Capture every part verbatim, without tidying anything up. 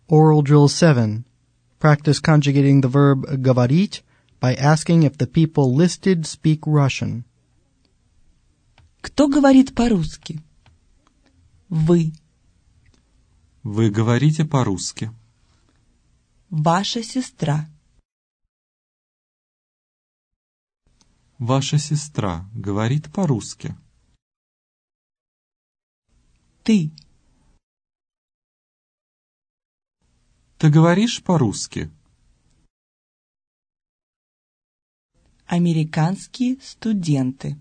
Oral Drill seven. Practice conjugating the verb говорить by asking if the people listed speak Russian. Кто говорит по-русски? Вы. Вы говорите по-русски. Ваша сестра. Ваша сестра говорит по-русски. Ты. Ты говоришь по-русски? Американские студенты.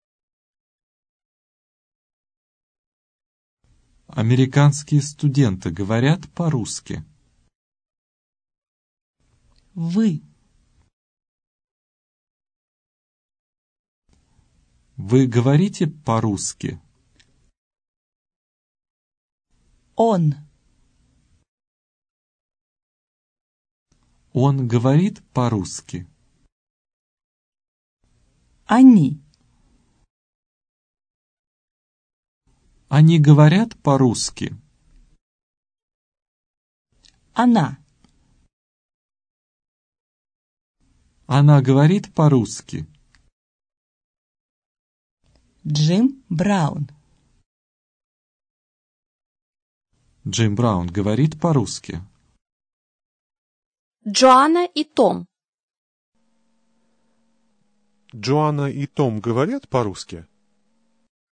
Американские студенты говорят по-русски. Вы. Вы говорите по-русски? Он. Он говорит по-русски. Они. Они говорят по-русски. Она. Она говорит по-русски. Джим Браун. Джим Браун говорит по-русски. Джоанна и Том. Джоанна и Том говорят по-русски?